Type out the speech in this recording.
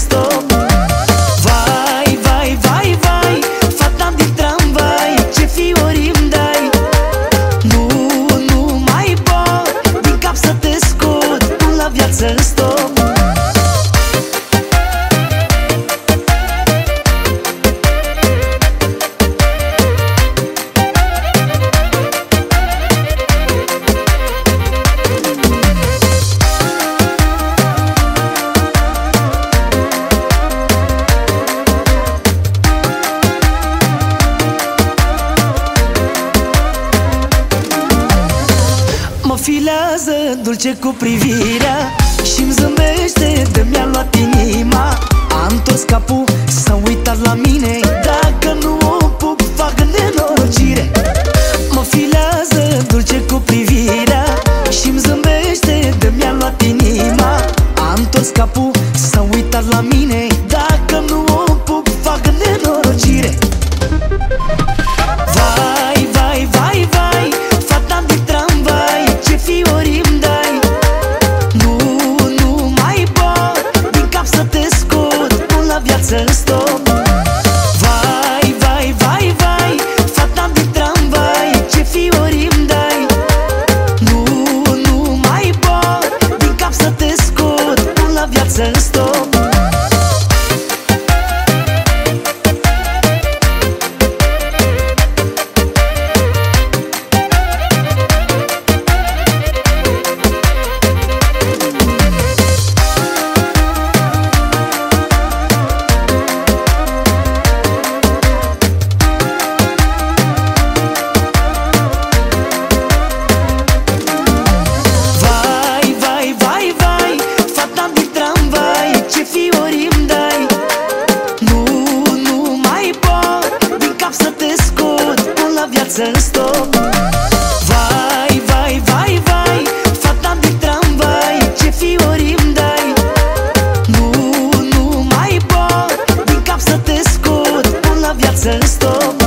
stop. Vai, vai, vai, vai, fata din tramvai, ce fiori îmi dai. Nu, nu mai pot din cap să te scot, pun la viață stop. Mă filează dulce cu privirea și-mi zâmbește de mi-a luat inima. A întors capul, s-a uitat la mine, dacă nu o pup fac nenorocire. Mă filează dulce cu privirea și-mi zâmbește de mi-a luat inima. A întors capul, s-a uitat la mine, dacă nu o pup fac nenorocire. Vai, vai, vai, vai, fata din tramvai, ce fiori îmi dai. Nu, nu mai pot din cap să te scot, pun la viață stop. Vai, vai, vai, vai, fata din tramvai, ce fiori îmi dai. Nu, nu mai pot din cap să te scot, pun la viață stop. Stop. Vai, vai, vai, vai, fata din tramvai, ce fiori îmi dai. Nu, nu mai pot din cap să te scot, pun la viață stop.